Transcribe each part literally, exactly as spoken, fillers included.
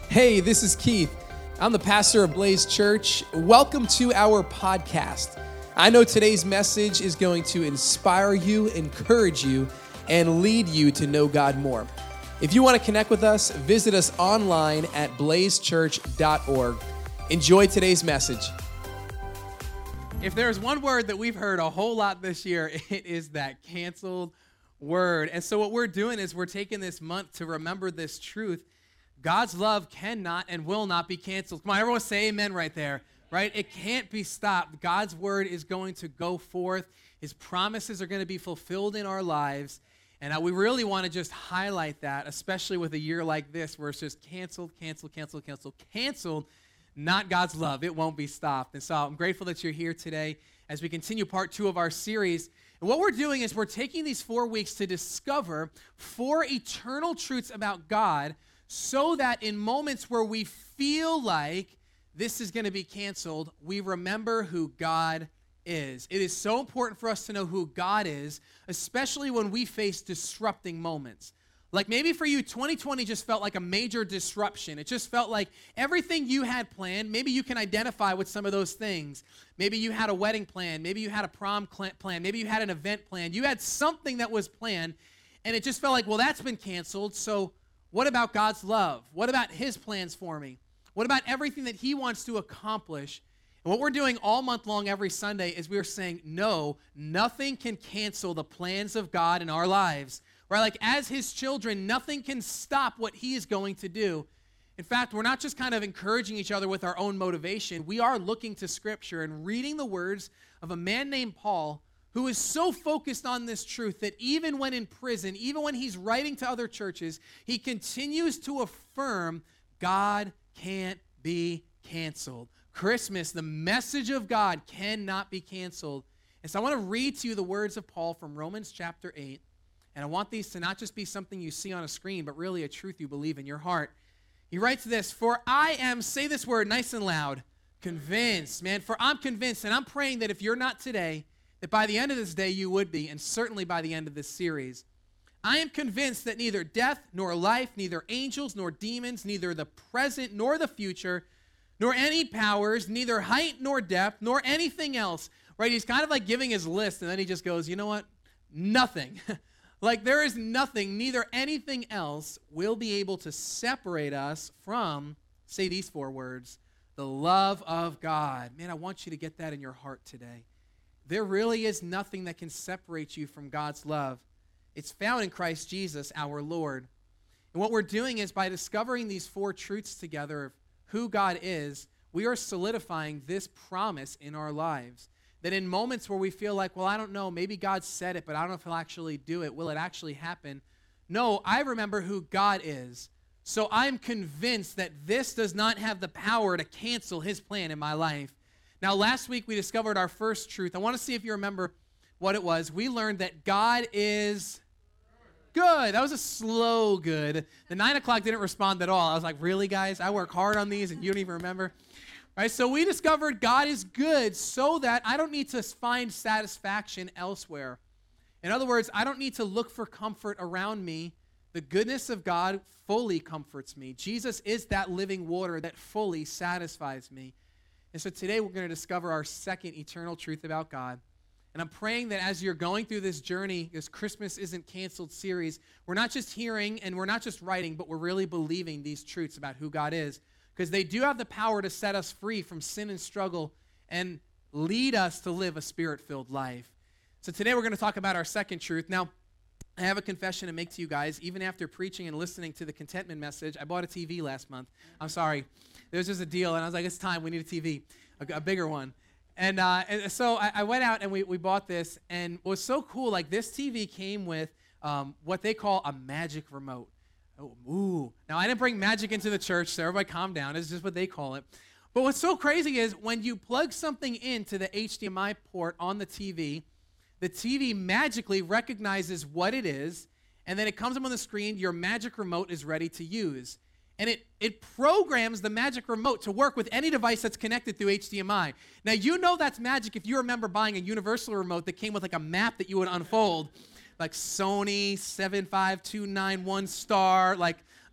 Hey, this is Keith. I'm the pastor of Blaze Church. Welcome to our podcast. I know today's message is going to inspire you, encourage you, and lead you to know God more. If you want to connect with us, visit us online at blaze church dot org. Enjoy today's message. If there's one word that we've heard a whole lot this year, it is that canceled word. And so what we're doing is we're taking this month to remember this truth. God's love cannot and will not be canceled. Come on, everyone say amen right there, right? It can't be stopped. God's word is going to go forth. His promises are going to be fulfilled in our lives. And uh, we really want to just highlight that, especially with a year like this where it's just canceled, canceled, canceled, canceled, canceled, not God's love. It won't be stopped. And so I'm grateful that you're here today as we continue part two of our series. And what we're doing is we're taking these four weeks to discover four eternal truths about God so that in moments where we feel like this is going to be canceled, we remember who God is. It is so important for us to know who God is, especially when we face disrupting moments. Like maybe for you, twenty twenty just felt like a major disruption. It just felt like everything you had planned, maybe you can identify with some of those things. Maybe you had a wedding plan. Maybe you had a prom plan. Maybe you had an event plan. You had something that was planned, and it just felt like, well, that's been canceled, so what about God's love? What about his plans for me? What about everything that he wants to accomplish? And what we're doing all month long every Sunday is we're saying, no, nothing can cancel the plans of God in our lives. Right? Like as his children, nothing can stop what he is going to do. In fact, we're not just kind of encouraging each other with our own motivation. We are looking to Scripture and reading the words of a man named Paul who is so focused on this truth that even when in prison, even when he's writing to other churches, he continues to affirm God can't be canceled. Christmas, the message of God, cannot be canceled. And so I want to read to you the words of Paul from Romans chapter eight. And I want these to not just be something you see on a screen, but really a truth you believe in your heart. He writes this, for I am, say this word nice and loud, convinced, man, for I'm convinced, and I'm praying that if you're not today, that by the end of this day you would be, and certainly by the end of this series. I am convinced that neither death nor life, neither angels nor demons, neither the present nor the future, nor any powers, neither height nor depth, nor anything else, right? He's kind of like giving his list, and then he just goes, you know what? Nothing. Like there is nothing, neither anything else will be able to separate us from, say these four words, the love of God. Man, I want you to get that in your heart today. There really is nothing that can separate you from God's love. It's found in Christ Jesus, our Lord. And what we're doing is by discovering these four truths together of who God is, we are solidifying this promise in our lives. That in moments where we feel like, well, I don't know, maybe God said it, but I don't know if he'll actually do it. Will it actually happen? No, I remember who God is. So I'm convinced that this does not have the power to cancel his plan in my life. Now, last week we discovered our first truth. I want to see if you remember what it was. We learned that God is good. That was a slow good. The nine o'clock didn't respond at all. I was like, really, guys? I work hard on these and you don't even remember? Right, so we discovered God is good so that I don't need to find satisfaction elsewhere. In other words, I don't need to look for comfort around me. The goodness of God fully comforts me. Jesus is that living water that fully satisfies me. And so today we're going to discover our second eternal truth about God. And I'm praying that as you're going through this journey, this Christmas Isn't Canceled series, we're not just hearing and we're not just writing, but we're really believing these truths about who God is. Because they do have the power to set us free from sin and struggle and lead us to live a spirit-filled life. So today we're going to talk about our second truth. Now, I have a confession to make to you guys. Even after preaching and listening to the contentment message, I bought a T V last month. I'm sorry. There was just a deal, and I was like, it's time. We need a T V, a, a bigger one. And, uh, and so I, I went out, and we, we bought this. And what was so cool, like this T V came with um, what they call a magic remote. Oh, ooh. Now, I didn't bring magic into the church, so everybody calm down. It's just what they call it. But what's so crazy is when you plug something into the H D M I port on the T V, the T V magically recognizes what it is, and then it comes up on the screen, your magic remote is ready to use. And it, it programs the magic remote to work with any device that's connected through H D M I. Now, you know that's magic if you remember buying a universal remote that came with like a map that you would unfold, like Sony seven five two nine one star, like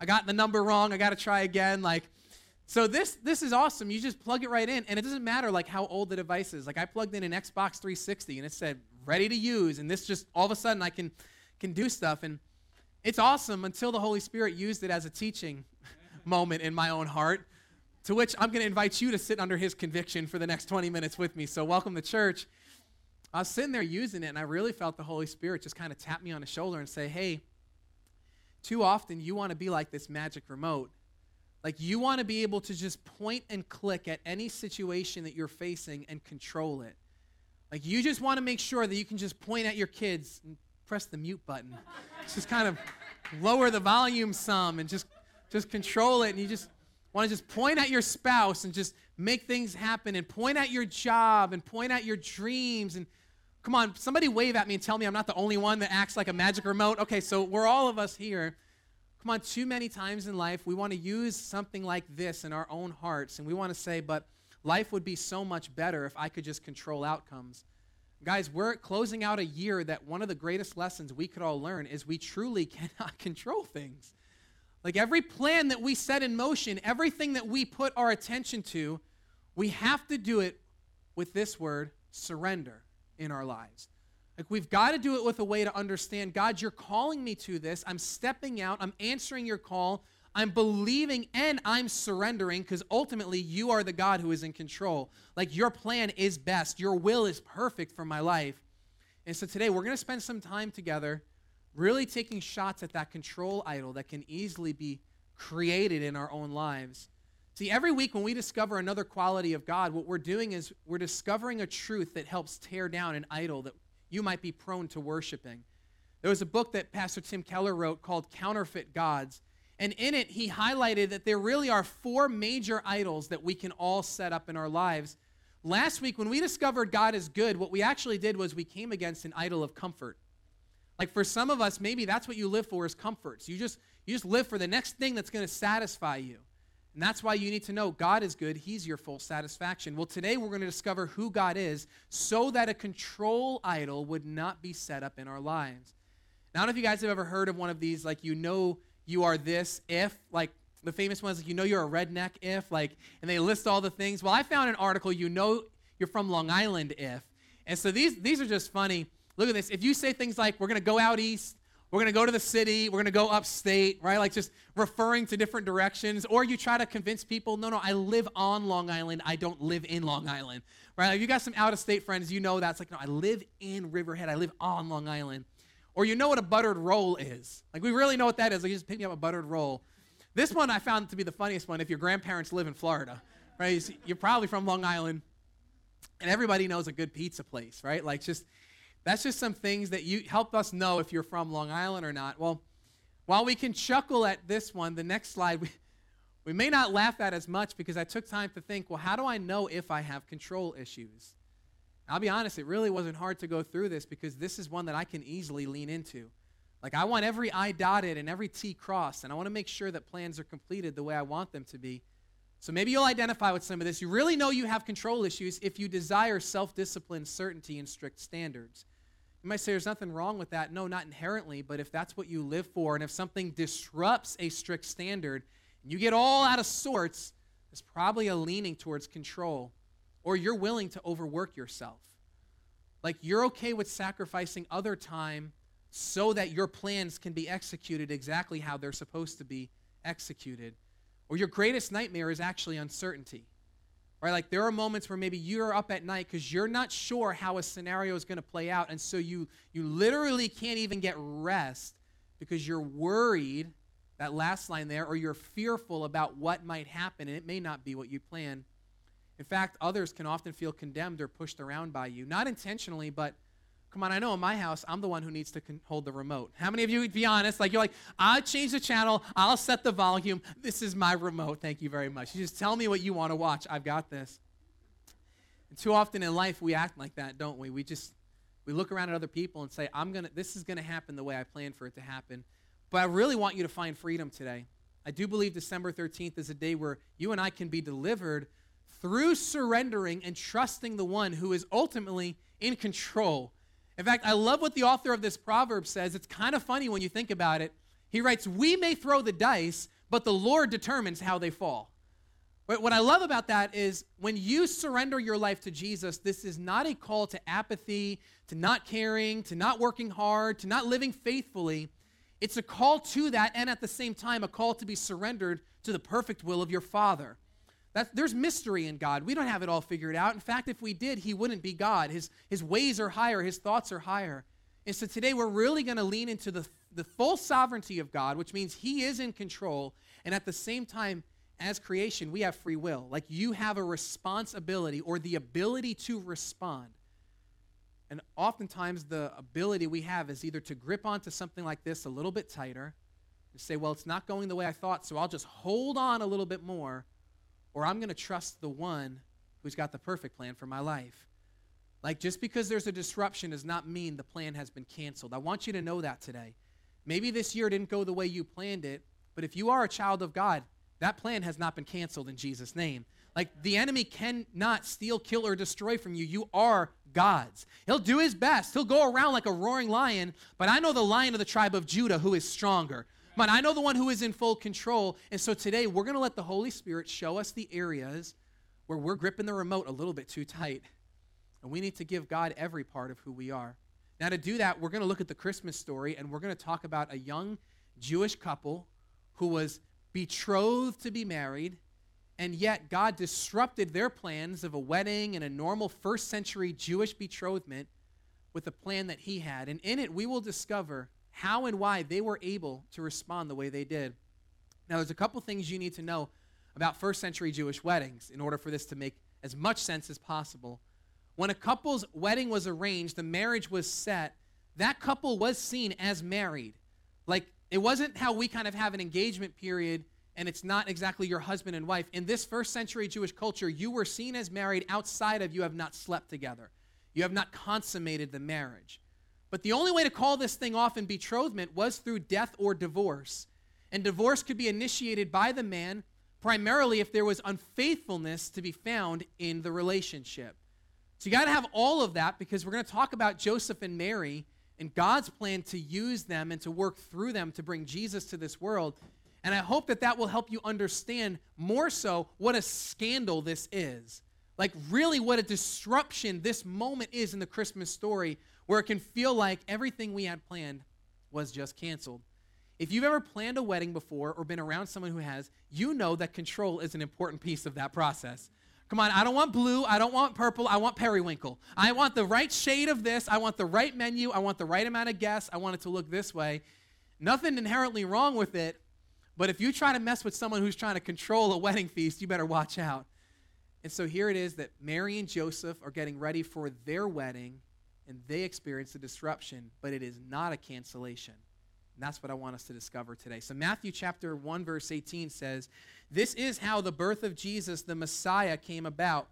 I got the number wrong. I got to try again. Like, so this this is awesome. You just plug it right in, and it doesn't matter like how old the device is. Like I plugged in an Xbox three sixty, and it said ready to use, and this just all of a sudden I can can do stuff, and it's awesome until the Holy Spirit used it as a teaching moment in my own heart, to which I'm going to invite you to sit under his conviction for the next twenty minutes with me. So welcome to church. I was sitting there using it, and I really felt the Holy Spirit just kind of tap me on the shoulder and say, hey, too often you want to be like this magic remote. Like you want to be able to just point and click at any situation that you're facing and control it. Like you just want to make sure that you can just point at your kids and press the mute button. Just kind of lower the volume some and just, just control it. And you just want to just point at your spouse and just make things happen, and point at your job and point at your dreams. And come on, somebody wave at me and tell me I'm not the only one that acts like a magic remote. Okay, so we're all of us here. Come on, too many times in life, we want to use something like this in our own hearts, and we want to say, but life would be so much better if I could just control outcomes. Guys, we're closing out a year that one of the greatest lessons we could all learn is we truly cannot control things. Like every plan that we set in motion, everything that we put our attention to, we have to do it with this word, surrender, in our lives. Like we've got to do it with a way to understand, God, you're calling me to this. I'm stepping out. I'm answering your call. I'm believing and I'm surrendering, because ultimately you are the God who is in control. Like your plan is best. Your will is perfect for my life. And so today we're going to spend some time together really taking shots at that control idol that can easily be created in our own lives. See, every week when we discover another quality of God, what we're doing is we're discovering a truth that helps tear down an idol that you might be prone to worshiping. There was a book that Pastor Tim Keller wrote called Counterfeit Gods, and in it he highlighted that there really are four major idols that we can all set up in our lives. Last week when we discovered God is good, what we actually did was we came against an idol of comfort. Like for some of us, maybe that's what you live for is comforts. You just, you just live for the next thing that's going to satisfy you. And that's why you need to know God is good. He's your full satisfaction. Well, today we're going to discover who God is so that a control idol would not be set up in our lives. Now, I don't know if you guys have ever heard of one of these, like, you know you are this if, like the famous ones, like, you know you're a redneck if, like, and they list all the things. Well, I found an article, you know you're from Long Island if. And so these, these are just funny. Look at this. If you say things like, we're going to go out east, we're going to go to the city, we're going to go upstate, right? Like just referring to different directions. Or you try to convince people, no, no, I live on Long Island. I don't live in Long Island, right? Like if you got some out-of-state friends, you know that's like, no, I live in Riverhead. I live on Long Island. Or you know what a buttered roll is. Like we really know what that is. Like you just pick me up a buttered roll. This one I found to be the funniest one if your grandparents live in Florida, right? You're probably from Long Island, and everybody knows a good pizza place, right? Like just... That's just some things that you help us know if you're from Long Island or not. Well, while we can chuckle at this one, the next slide, we, we may not laugh at as much because I took time to think, well, how do I know if I have control issues? I'll be honest, it really wasn't hard to go through this because this is one that I can easily lean into. Like I want every I dotted and every T crossed, and I want to make sure that plans are completed the way I want them to be. So maybe you'll identify with some of this. You really know you have control issues if you desire self-discipline, certainty, and strict standards. You might say there's nothing wrong with that. No, not inherently, but if that's what you live for, and if something disrupts a strict standard, and you get all out of sorts, there's probably a leaning towards control, or you're willing to overwork yourself. Like you're okay with sacrificing other time so that your plans can be executed exactly how they're supposed to be executed. Or your greatest nightmare is actually uncertainty. Right, like there are moments where maybe you're up at night because you're not sure how a scenario is going to play out, and so you you literally can't even get rest because you're worried, that last line there, or you're fearful about what might happen, and it may not be what you plan. In fact, others can often feel condemned or pushed around by you, not intentionally, but come on, I know in my house, I'm the one who needs to con- hold the remote. How many of you, be honest, like you're like, I'll change the channel, I'll set the volume, this is my remote, thank you very much. You just tell me what you want to watch, I've got this. And too often in life, we act like that, don't we? We just, we look around at other people and say, I'm gonna, this is going to happen the way I planned for it to happen. But I really want you to find freedom today. I do believe December thirteenth is a day where you and I can be delivered through surrendering and trusting the one who is ultimately in control. In fact, I love what the author of this proverb says. It's kind of funny when you think about it. He writes, we may throw the dice, but the Lord determines how they fall. But what I love about that is when you surrender your life to Jesus, this is not a call to apathy, to not caring, to not working hard, to not living faithfully. It's a call to that, and at the same time, a call to be surrendered to the perfect will of your Father. That, there's mystery in God. We don't have it all figured out. In fact, if we did, he wouldn't be God. His, his ways are higher. His thoughts are higher. And so today we're really going to lean into the, the full sovereignty of God, which means he is in control, and at the same time, as creation, we have free will. Like you have a responsibility or the ability to respond. And oftentimes the ability we have is either to grip onto something like this a little bit tighter and say, well, it's not going the way I thought, so I'll just hold on a little bit more, or I'm going to trust the one who's got the perfect plan for my life. Like just because there's a disruption does not mean the plan has been canceled. I want you to know that today. Maybe this year didn't go the way you planned it, but if you are a child of God, that plan has not been canceled in Jesus' name. Like the enemy cannot steal, kill, or destroy from you. You are God's. He'll do his best. He'll go around like a roaring lion, but I know the Lion of the tribe of Judah who is stronger. But I know the one who is in full control. And so today we're going to let the Holy Spirit show us the areas where we're gripping the remote a little bit too tight. And we need to give God every part of who we are. Now to do that, we're going to look at the Christmas story, and we're going to talk about a young Jewish couple who was betrothed to be married, and yet God disrupted their plans of a wedding and a normal first century Jewish betrothment with a plan that he had. And in it, we will discover how and why they were able to respond the way they did. Now, there's a couple things you need to know about first century Jewish weddings in order for this to make as much sense as possible. When a couple's wedding was arranged, the marriage was set, that couple was seen as married. Like, it wasn't how we kind of have an engagement period and it's not exactly your husband and wife. In this first century Jewish culture, you were seen as married outside of you have not slept together. You have not consummated the marriage. But the only way to call this thing off in betrothment was through death or divorce. And divorce could be initiated by the man primarily if there was unfaithfulness to be found in the relationship. So you got to have all of that because we're going to talk about Joseph and Mary and God's plan to use them and to work through them to bring Jesus to this world. And I hope that that will help you understand more so what a scandal this is. Like really what a disruption this moment is in the Christmas story, where it can feel like everything we had planned was just canceled. If you've ever planned a wedding before or been around someone who has, you know that control is an important piece of that process. Come on, I don't want blue, I don't want purple, I want periwinkle. I want the right shade of this, I want the right menu, I want the right amount of guests, I want it to look this way. Nothing inherently wrong with it, but if you try to mess with someone who's trying to control a wedding feast, you better watch out. And so here it is that Mary and Joseph are getting ready for their wedding, and they experience a disruption, but it is not a cancellation. And that's what I want us to discover today. So Matthew chapter one, verse eighteen says, "This is how the birth of Jesus, the Messiah, came about.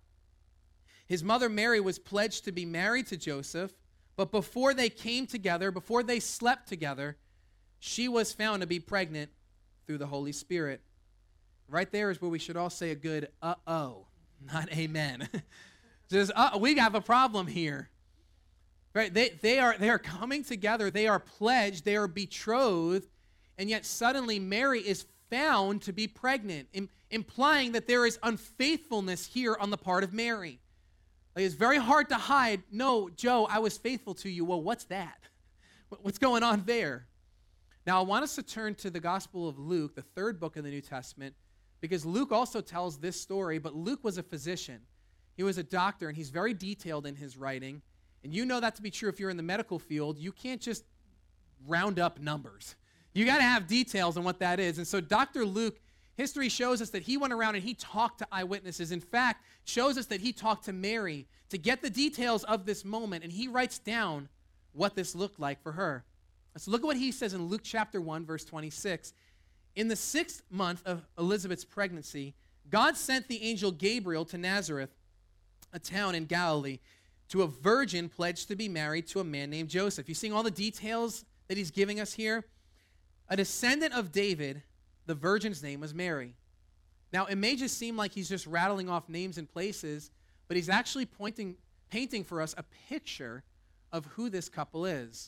His mother Mary was pledged to be married to Joseph, but before they came together, before they slept together, she was found to be pregnant through the Holy Spirit." Right there is where we should all say a good uh-oh, not amen. Just, uh, we have a problem here. Right? They, they, are, they are coming together. They are pledged. They are betrothed. And yet suddenly Mary is found to be pregnant, im- implying that there is unfaithfulness here on the part of Mary. Like, it's very hard to hide. No, Joe, I was faithful to you. Well, what's that? What's going on there? Now, I want us to turn to the Gospel of Luke, the third book in the New Testament, because Luke also tells this story, but Luke was a physician. He was a doctor, and he's very detailed in his writing. And you know that to be true if you're in the medical field. You can't just round up numbers. You got to have details on what that is. And so Doctor Luke, history shows us that he went around and he talked to eyewitnesses. In fact, shows us that he talked to Mary to get the details of this moment, and he writes down what this looked like for her. So look at what he says in Luke chapter one, verse twenty-six. "In the sixth month of Elizabeth's pregnancy, God sent the angel Gabriel to Nazareth, a town in Galilee, to a virgin pledged to be married to a man named Joseph." You seeing all the details that he's giving us here? A descendant of David, the virgin's name was Mary. Now, it may just seem like he's just rattling off names and places, but he's actually pointing, painting for us a picture of who this couple is.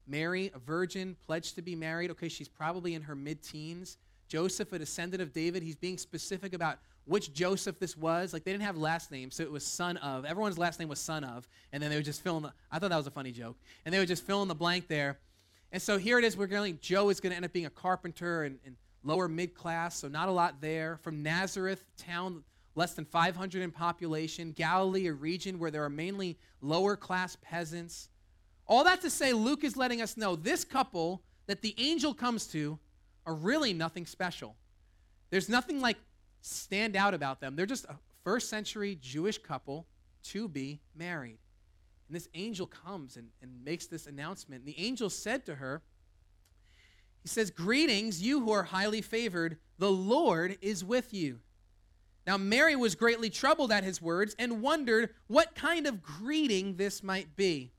Mary, a virgin, pledged to be married. Okay, she's probably in her mid-teens. Joseph, a descendant of David, he's being specific about which Joseph this was. Like, they didn't have last names, so it was son of. Everyone's last name was son of, and then they would just fill in the, I thought that was a funny joke, and they would just fill in the blank there. And so here it is, we're going to, Joe is going to end up being a carpenter and, and lower mid-class, so not a lot there. From Nazareth, town less than five hundred in population, Galilee, a region where there are mainly lower-class peasants. All that to say, Luke is letting us know this couple that the angel comes to are really nothing special. There's nothing like stand out about them. They're just a first century Jewish couple to be married. And this angel comes and, and makes this announcement. And the angel said to her, he says, "Greetings, you who are highly favored. The Lord is with you." Now Mary was greatly troubled at his words and wondered what kind of greeting this might be.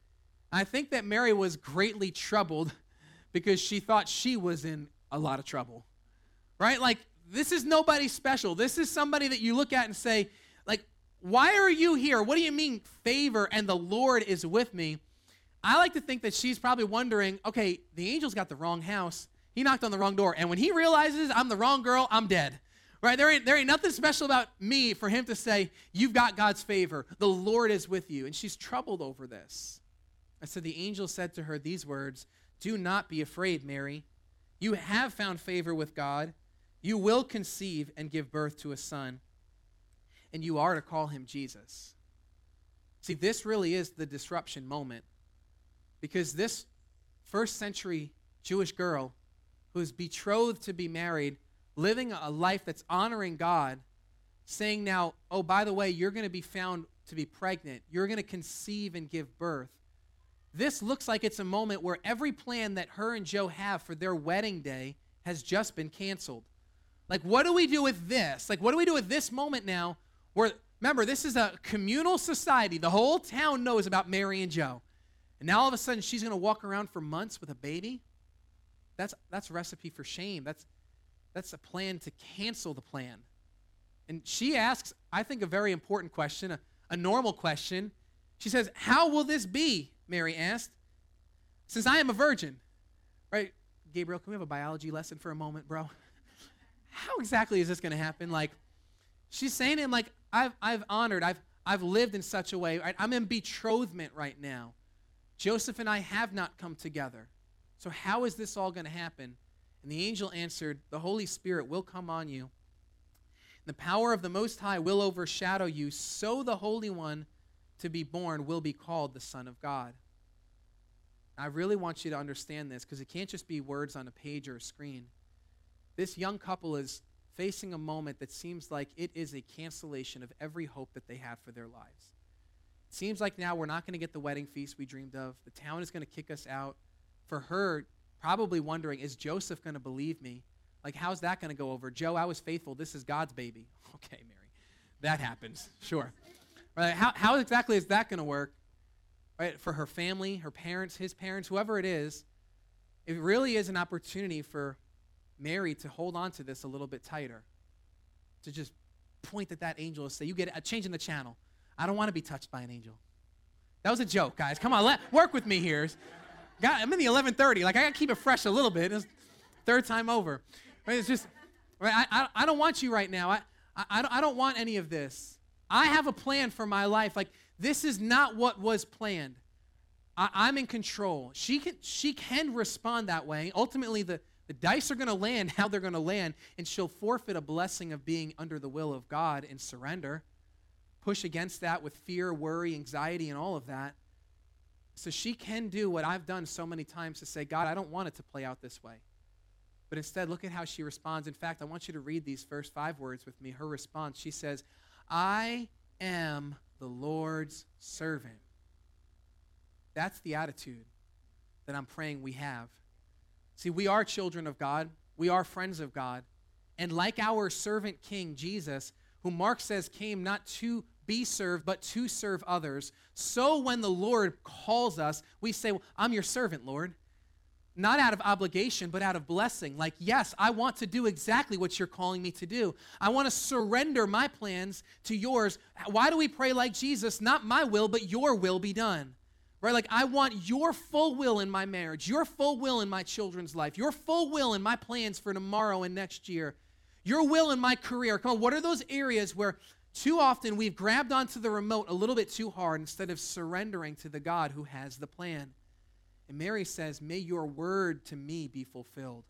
I think that Mary was greatly troubled because she thought she was in a lot of trouble, right? Like, this is nobody special. This is somebody that you look at and say, like, why are you here? What do you mean favor and the Lord is with me? I like to think that she's probably wondering, okay, the angel's got the wrong house. He knocked on the wrong door. And when he realizes I'm the wrong girl, I'm dead, right? There ain't, there ain't nothing special about me for him to say, you've got God's favor. The Lord is with you. And she's troubled over this. I said, the angel said to her these words, "Do not be afraid, Mary. You have found favor with God. You will conceive and give birth to a son, and you are to call him Jesus." See, this really is the disruption moment, because this first century Jewish girl who's betrothed to be married, living a life that's honoring God, saying now, oh, by the way, you're going to be found to be pregnant. You're going to conceive and give birth. This looks like it's a moment where every plan that her and Joe have for their wedding day has just been canceled. Like, what do we do with this? Like, what do we do with this moment now where, remember, this is a communal society. The whole town knows about Mary and Joe. And now all of a sudden she's going to walk around for months with a baby? That's that's a recipe for shame. That's, that's a plan to cancel the plan. And she asks, I think, a very important question, a, a normal question. She says, "How will this be?" Mary asked, "since I am a virgin." Right? Gabriel, can we have a biology lesson for a moment, bro? How exactly is this going to happen? Like, she's saying to him, like, I've I've honored, I've I've lived in such a way. Right? I'm in betrothment right now. Joseph and I have not come together. So how is this all going to happen? And the angel answered, "The Holy Spirit will come on you. The power of the Most High will overshadow you, so the Holy One to be born will be called the Son of God." I really want you to understand this, because it can't just be words on a page or a screen. This young couple is facing a moment that seems like it is a cancellation of every hope that they have for their lives. It seems like now we're not going to get the wedding feast we dreamed of. The town is going to kick us out. For her, probably wondering, is Joseph going to believe me? Like, how's that going to go over? Joe, I was faithful. This is God's baby. Okay, Mary, that happens. Sure. Right? How, how exactly is that going to work? Right? For her family, her parents, his parents, whoever it is, it really is an opportunity for Mary to hold on to this a little bit tighter, to just point at that angel and say, you get it, changing the channel. I don't want to be touched by an angel. That was a joke, guys. Come on, let, work with me here. God, I'm in the eleven thirty. Like, I got to keep it fresh a little bit. It's third time over. Right? It's just, right? I, I, I don't want you right now. I, I, I, don't, I don't want any of this. I have a plan for my life. Like, this is not what was planned. I, I'm in control. She can, she can respond that way. Ultimately, the, the dice are going to land how they're going to land, and she'll forfeit a blessing of being under the will of God and surrender. Push against that with fear, worry, anxiety, and all of that. So she can do what I've done so many times to say, God, I don't want it to play out this way. But instead, look at how she responds. In fact, I want you to read these first five words with me. Her response, she says, "I am the Lord's servant." That's the attitude that I'm praying we have. See, we are children of God. We are friends of God. And like our servant king, Jesus, who Mark says came not to be served, but to serve others, so when the Lord calls us, we say, well, I'm your servant, Lord. Not out of obligation, but out of blessing. Like, yes, I want to do exactly what you're calling me to do. I want to surrender my plans to yours. Why do we pray like Jesus? Not my will, but your will be done. right? Like, I want your full will in my marriage, your full will in my children's life, your full will in my plans for tomorrow and next year, your will in my career. Come on, what are those areas where too often we've grabbed onto the remote a little bit too hard instead of surrendering to the God who has the plan? And Mary says, may your word to me be fulfilled.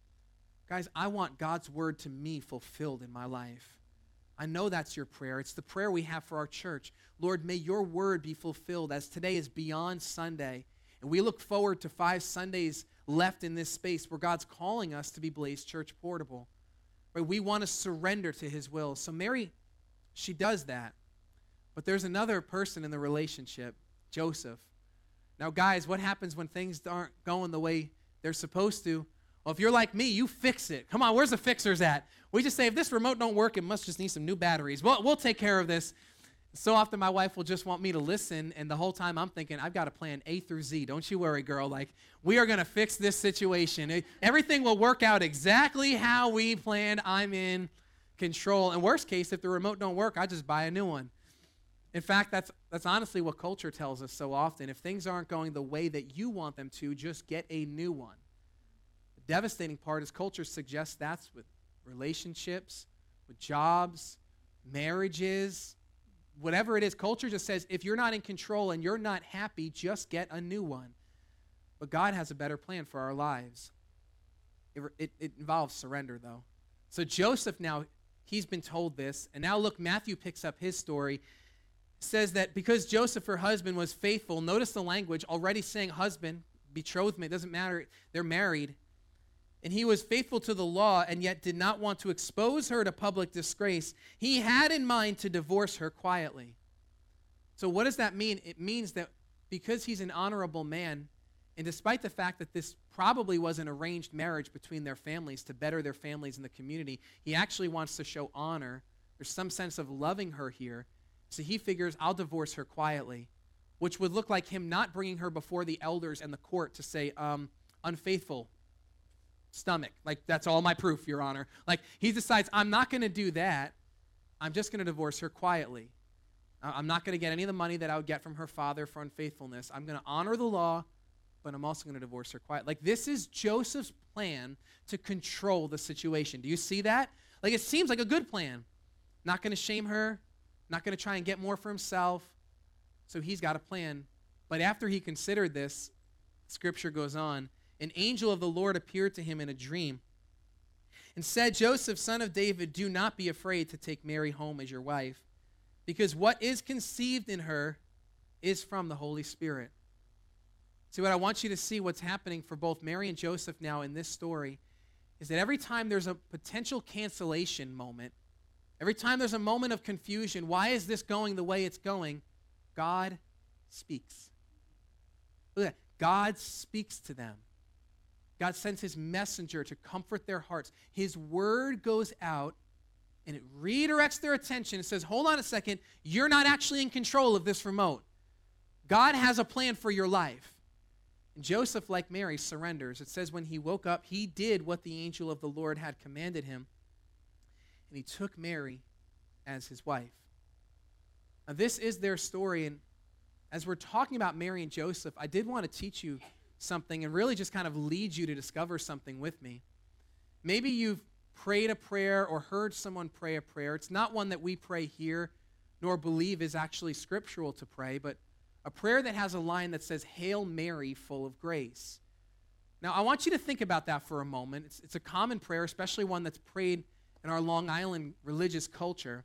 Guys, I want God's word to me fulfilled in my life. I know that's your prayer. It's the prayer we have for our church. Lord, may your word be fulfilled as today is Beyond Sunday. And we look forward to five Sundays left in this space where God's calling us to be Blaze Church Portable. Right? We want to surrender to his will. So Mary, she does that. But there's another person in the relationship, Joseph. Now, guys, what happens when things aren't going the way they're supposed to? Well, if you're like me, you fix it. Come on, where's the fixers at? We just say, if this remote don't work, it must just need some new batteries. Well, we'll take care of this. So often my wife will just want me to listen, and the whole time I'm thinking, I've got a plan A through Z. Don't you worry, girl. Like, we are going to fix this situation. Everything will work out exactly how we planned. I'm in control. And worst case, if the remote don't work, I just buy a new one. In fact, that's that's honestly what culture tells us so often. If things aren't going the way that you want them to, just get a new one. The devastating part is culture suggests that's with relationships, with jobs, marriages, whatever it is. Culture just says if you're not in control and you're not happy, just get a new one. But God has a better plan for our lives. It, it, it involves surrender, though. So Joseph now, he's been told this, and now look, Matthew picks up his story. Says that because Joseph, her husband, was faithful, notice the language, already saying husband, betrothed, it doesn't matter, they're married. And he was faithful to the law and yet did not want to expose her to public disgrace. He had in mind to divorce her quietly. So what does that mean? It means that because he's an honorable man, and despite the fact that this probably was an arranged marriage between their families to better their families in the community, he actually wants to show honor. There's some sense of loving her here. So he figures, I'll divorce her quietly, which would look like him not bringing her before the elders and the court to say, um, unfaithful, stomach. Like, that's all my proof, Your Honor. Like, he decides, I'm not going to do that. I'm just going to divorce her quietly. I'm not going to get any of the money that I would get from her father for unfaithfulness. I'm going to honor the law, but I'm also going to divorce her quietly. Like, this is Joseph's plan to control the situation. Do you see that? Like, it seems like a good plan. Not going to shame her. Not going to try and get more for himself. So he's got a plan. But after he considered this, Scripture goes on, an angel of the Lord appeared to him in a dream and said, Joseph, son of David, do not be afraid to take Mary home as your wife, because what is conceived in her is from the Holy Spirit. See, what I want you to see what's happening for both Mary and Joseph now in this story is that every time there's a potential cancellation moment, every time there's a moment of confusion, why is this going the way it's going? God speaks. Look at that. God speaks to them. God sends his messenger to comfort their hearts. His word goes out, and it redirects their attention. It says, hold on a second. You're not actually in control of this remote. God has a plan for your life. And Joseph, like Mary, surrenders. It says when he woke up, he did what the angel of the Lord had commanded him. And he took Mary as his wife. Now, this is their story, and as we're talking about Mary and Joseph, I did want to teach you something and really just kind of lead you to discover something with me. Maybe you've prayed a prayer or heard someone pray a prayer. It's not one that we pray here, nor believe is actually scriptural to pray, but a prayer that has a line that says, Hail Mary, full of grace. Now, I want you to think about that for a moment. It's, it's a common prayer, especially one that's prayed in our Long Island religious culture.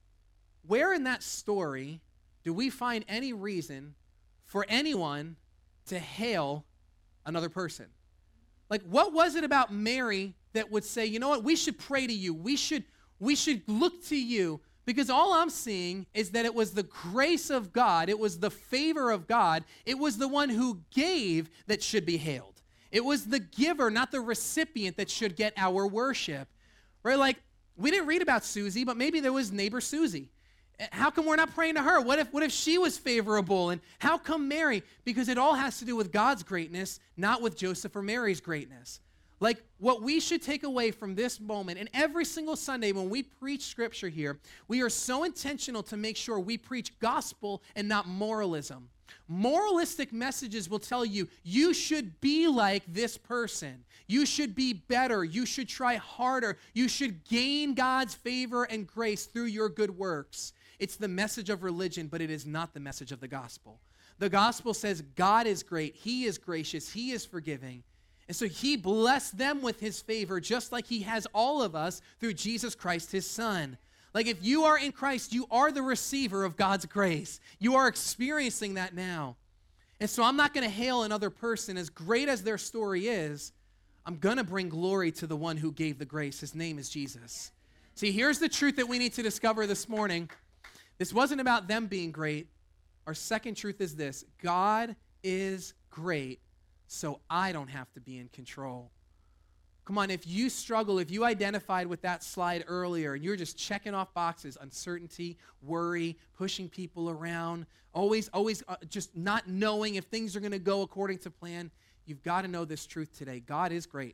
Where in that story do we find any reason for anyone to hail another person? Like, what was it about Mary that would say, you know what, we should pray to you. We should, we should look to you. Because all I'm seeing is that it was the grace of God. It was the favor of God. It was the one who gave that should be hailed. It was the giver, not the recipient, that should get our worship. Right? Like, we didn't read about Susie, but maybe there was neighbor Susie. How come we're not praying to her? What if, what if she was favorable? And how come Mary? Because it all has to do with God's greatness, not with Joseph or Mary's greatness. Like, what we should take away from this moment, and every single Sunday when we preach Scripture here, we are so intentional to make sure we preach gospel and not moralism. Moralistic messages will tell you, you should be like this person. You should be better. You should try harder. You should gain God's favor and grace through your good works. It's the message of religion, but it is not the message of the gospel. The gospel says God is great. He is gracious. He is forgiving. And so he blessed them with his favor, just like he has all of us through Jesus Christ, his son. Like if you are in Christ, you are the receiver of God's grace. You are experiencing that now. And so I'm not going to hail another person. As great as their story is, I'm going to bring glory to the one who gave the grace. His name is Jesus. See, here's the truth that we need to discover this morning. This wasn't about them being great. Our second truth is this: God is great, so I don't have to be in control. Come on, if you struggle, if you identified with that slide earlier and you're just checking off boxes, uncertainty, worry, pushing people around, always, always uh, just not knowing if things are going to go according to plan, you've got to know this truth today. God is great.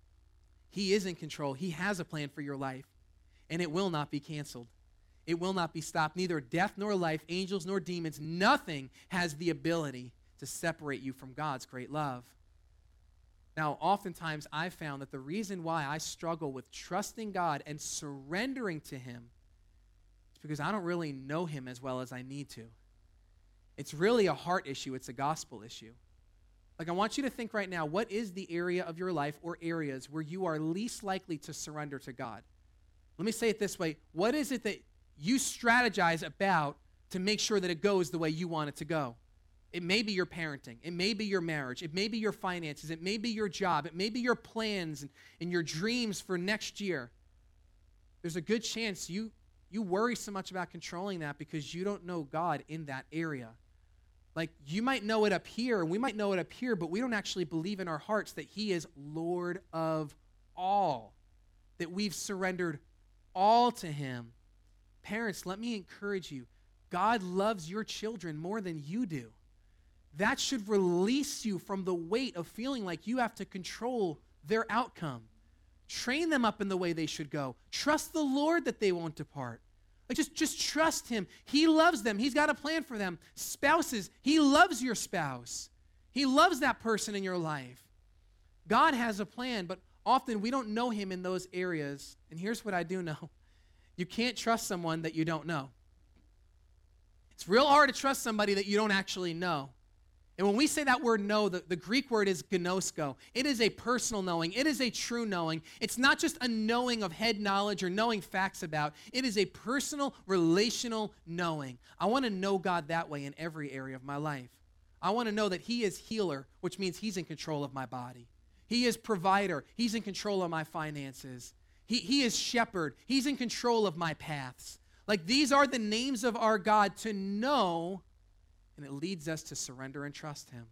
He is in control. He has a plan for your life, and it will not be canceled. It will not be stopped. Neither death nor life, angels nor demons, nothing has the ability to separate you from God's great love. Now, oftentimes I've found that the reason why I struggle with trusting God and surrendering to him is because I don't really know him as well as I need to. It's really a heart issue. It's a gospel issue. Like, I want you to think right now, what is the area of your life or areas where you are least likely to surrender to God? Let me say it this way. What is it that you strategize about to make sure that it goes the way you want it to go? It may be your parenting. It may be your marriage. It may be your finances. It may be your job. It may be your plans and, and your dreams for next year. There's a good chance you, you worry so much about controlling that because you don't know God in that area. Like, you might know it up here, and we might know it up here, but we don't actually believe in our hearts that he is Lord of all, that we've surrendered all to him. Parents, let me encourage you. God loves your children more than you do. That should release you from the weight of feeling like you have to control their outcome. Train them up in the way they should go. Trust the Lord that they won't depart. Like just, just trust him. He loves them. He's got a plan for them. Spouses, he loves your spouse. He loves that person in your life. God has a plan, but often we don't know him in those areas. And here's what I do know. You can't trust someone that you don't know. It's real hard to trust somebody that you don't actually know. And when we say that word know, the, the Greek word is gnosko. It is a personal knowing. It is a true knowing. It's not just a knowing of head knowledge or knowing facts about. It is a personal, relational knowing. I want to know God that way in every area of my life. I want to know that he is healer, which means he's in control of my body. He is provider. He's in control of my finances. He, he is shepherd. He's in control of my paths. Like, these are the names of our God to know. And it leads us to surrender and trust him.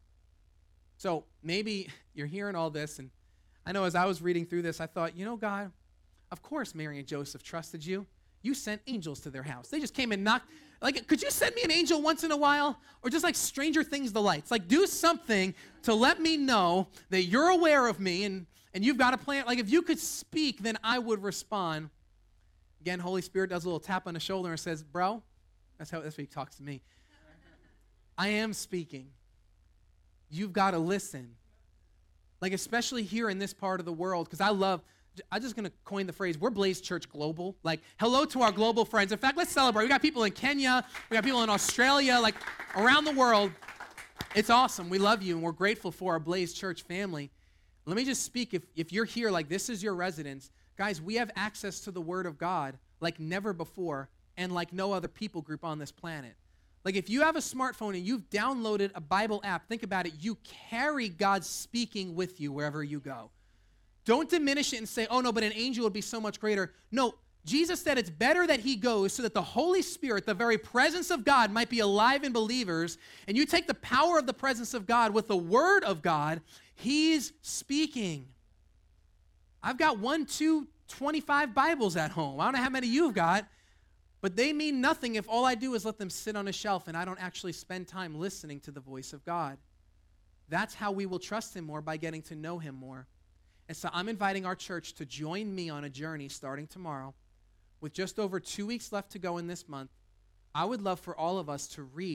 So maybe you're hearing all this, and I know as I was reading through this, I thought, you know, God, of course Mary and Joseph trusted you. You sent angels to their house. They just came and knocked. Like, could you send me an angel once in a while? Or just like Stranger Things, the lights. Like, do something to let me know that you're aware of me and, and you've got a plan. Like, if you could speak, then I would respond. Again, Holy Spirit does a little tap on the shoulder and says, bro, that's how that's what he talks to me. I am speaking. You've got to listen. Like, especially here in this part of the world, because I love, I'm just going to coin the phrase, we're Blaze Church Global. Like, hello to our global friends. In fact, let's celebrate. We got people in Kenya. We got people in Australia, like around the world. It's awesome. We love you, and we're grateful for our Blaze Church family. Let me just speak. If, if you're here, like this is your residence, guys, we have access to the Word of God like never before and like no other people group on this planet. Like, if you have a smartphone and you've downloaded a Bible app, think about it. You carry God speaking with you wherever you go. Don't diminish it and say, oh, no, but an angel would be so much greater. No, Jesus said it's better that he goes so that the Holy Spirit, the very presence of God, might be alive in believers. And you take the power of the presence of God with the Word of God, he's speaking. I've got one, two, twenty-five Bibles at home. I don't know how many you've got. But they mean nothing if all I do is let them sit on a shelf and I don't actually spend time listening to the voice of God. That's how we will trust him more, by getting to know him more. And so I'm inviting our church to join me on a journey starting tomorrow. With just over two weeks left to go in this month, I would love for all of us to read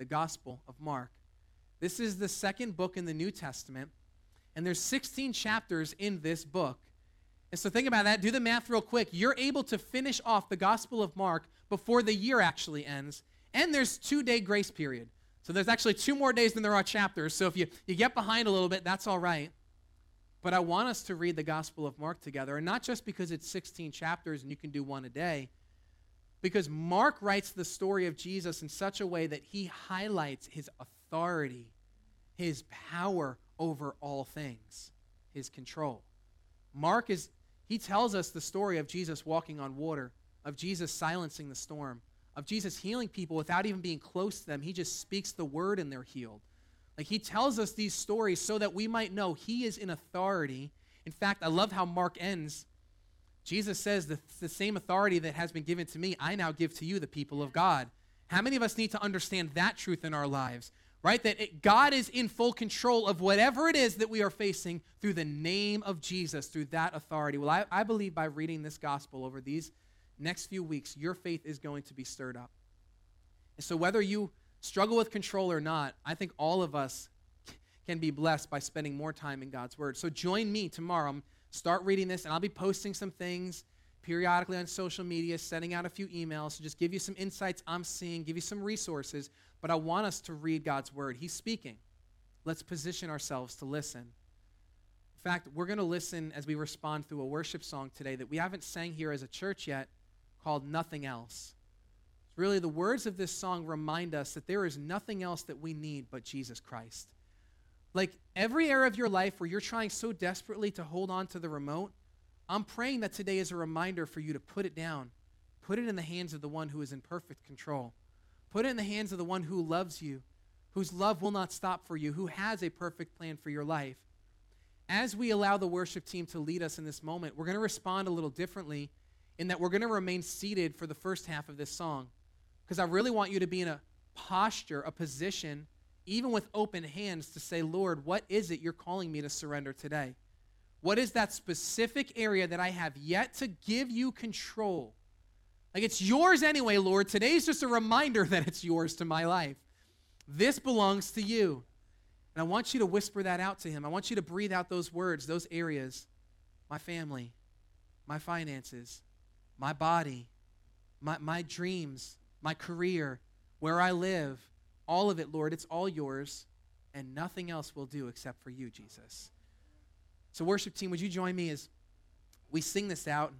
the Gospel of Mark. This is the second book in the New Testament, and there's sixteen chapters in this book. And so think about that. Do the math real quick. You're able to finish off the Gospel of Mark before the year actually ends, and there's two-day grace period. So there's actually two more days than there are chapters. So if you, you get behind a little bit, that's all right. But I want us to read the Gospel of Mark together, and not just because it's sixteen chapters and you can do one a day, because Mark writes the story of Jesus in such a way that he highlights his authority, his power over all things, his control. Mark is, he tells us the story of Jesus walking on water, of Jesus silencing the storm, of Jesus healing people without even being close to them. He just speaks the word and they're healed. Like, he tells us these stories so that we might know he is in authority. In fact, I love how Mark ends. Jesus says, the, the same authority that has been given to me, I now give to you, the people of God. How many of us need to understand that truth in our lives? Right? That it, God is in full control of whatever it is that we are facing through the name of Jesus, through that authority. Well, I, I believe by reading this gospel over these next few weeks, your faith is going to be stirred up. And so whether you struggle with control or not, I think all of us can be blessed by spending more time in God's word. So join me tomorrow. Start reading this, and I'll be posting some things periodically on social media, sending out a few emails to just give you some insights I'm seeing, give you some resources. But I want us to read God's word. He's speaking. Let's position ourselves to listen. In fact, we're going to listen as we respond through a worship song today that we haven't sang here as a church yet, called Nothing Else. Really, the words of this song remind us that there is nothing else that we need but Jesus Christ. Like, every area of your life where you're trying so desperately to hold on to the remote, I'm praying that today is a reminder for you to put it down. Put it in the hands of the one who is in perfect control. Put it in the hands of the one who loves you, whose love will not stop for you, who has a perfect plan for your life. As we allow the worship team to lead us in this moment, we're going to respond a little differently in that we're going to remain seated for the first half of this song, because I really want you to be in a posture, a position, even with open hands, to say, Lord, what is it you're calling me to surrender today? What is that specific area that I have yet to give you control? Like, it's yours anyway, Lord. Today's just a reminder that it's yours to my life. This belongs to you. And I want you to whisper that out to him. I want you to breathe out those words, those areas. My family, my finances, my body, my, my dreams, my career, where I live, all of it, Lord, it's all yours, and nothing else will do except for you, Jesus. So worship team, would you join me as we sing this out?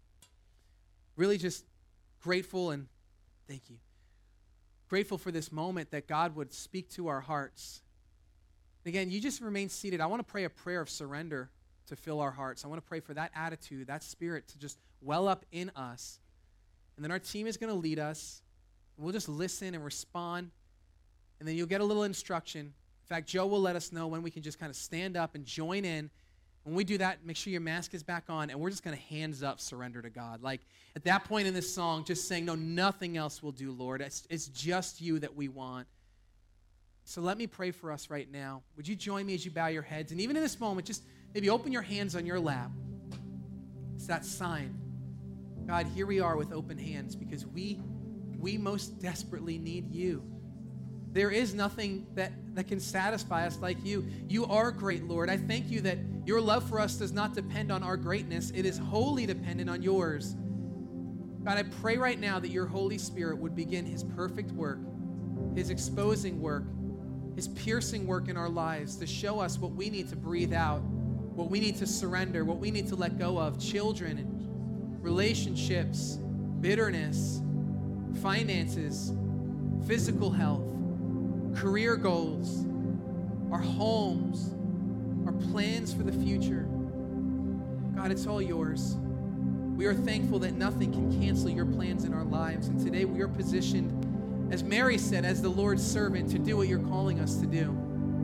Really just grateful and thank you. Grateful for this moment that God would speak to our hearts. Again, you just remain seated. I want to pray a prayer of surrender to fill our hearts. I want to pray for that attitude, that spirit to just well up in us. And then our team is going to lead us. We'll just listen and respond. And then you'll get a little instruction. In fact, Joe will let us know when we can just kind of stand up and join in. When we do that, make sure your mask is back on, and we're just going to hands up surrender to God. Like, at that point in this song, just saying, no, nothing else will do, Lord. It's, it's just you that we want. So let me pray for us right now. Would you join me as you bow your heads? And even in this moment, just maybe open your hands on your lap. It's that sign. God, here we are with open hands because we, we most desperately need you. There is nothing that, that can satisfy us like you. You are great, Lord. I thank you that your love for us does not depend on our greatness. It is wholly dependent on yours. God, I pray right now that your Holy Spirit would begin his perfect work, his exposing work, his piercing work in our lives to show us what we need to breathe out, what we need to surrender, what we need to let go of, children and relationships, bitterness, finances, physical health, career goals, our homes, our plans for the future. God, it's all yours. We are thankful that nothing can cancel your plans in our lives. And today we are positioned, as Mary said, as the Lord's servant to do what you're calling us to do.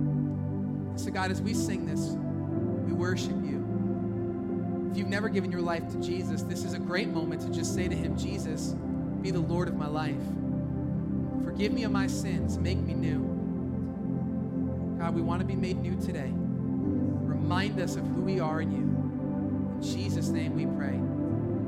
So God, as we sing this, we worship you. If you've never given your life to Jesus, this is a great moment to just say to him, Jesus, be the Lord of my life. Forgive me of my sins. Make me new. God, we want to be made new today. Remind us of who we are in you. In Jesus' name we pray.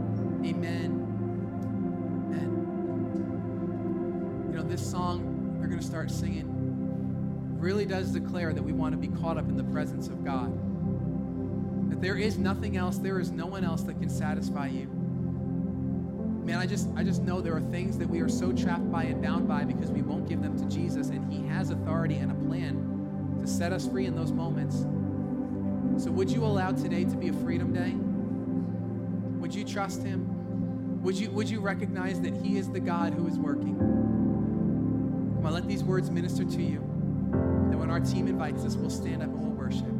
Amen. Amen. You know, this song, they're going going to start singing, really does declare that we want to be caught up in the presence of God. That there is nothing else, there is no one else that can satisfy you. Man, I just I just know there are things that we are so trapped by and bound by because we won't give them to Jesus, and he has authority and a plan to set us free in those moments. So would you allow today to be a freedom day? Would you trust him? Would you, would you recognize that he is the God who is working? Come on, let these words minister to you. That when our team invites us, we'll stand up and we'll worship.